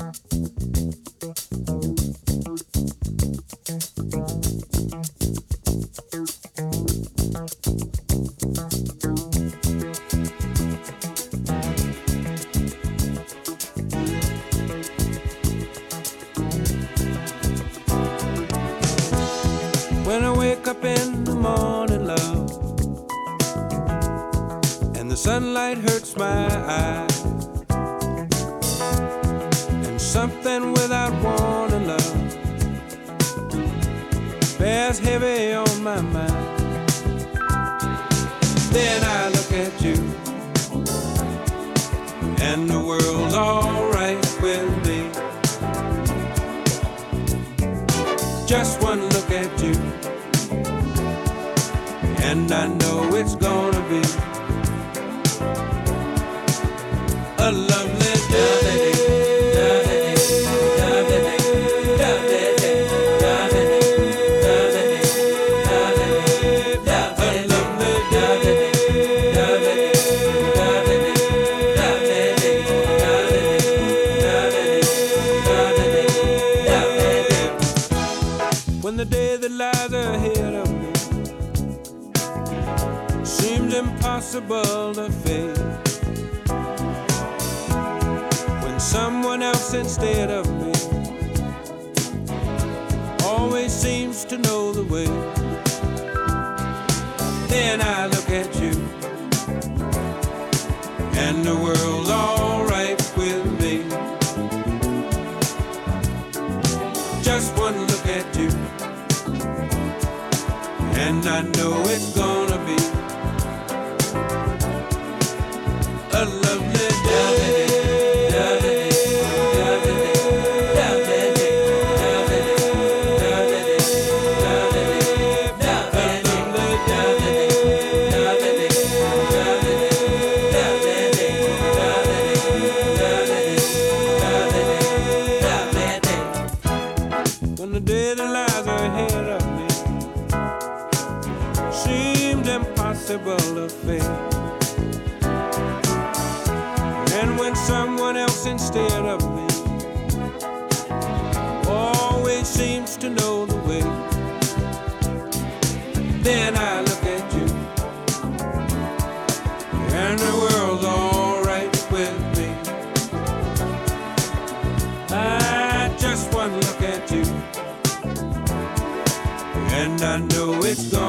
When I wake up in the morning, love, and the sunlight hurts my eyes, and something without warning, love, bears heavy on my mind. Then I look at you, and the world's alright with me. Just one look at you, and I know it's gonna be a lovely day. When the day that lies ahead of me seems impossible to face, when someone else instead of me always seems to know the way, then I look at you, and the world's alright with me. Just one look at you, and I know it's gonna be a lovely day. When the day that lies ahead of me seemed impossible to face, and when someone else instead of me always seems to know the way, then I look at you, and the world's alright with me. I just one look at you, and I know it's gonna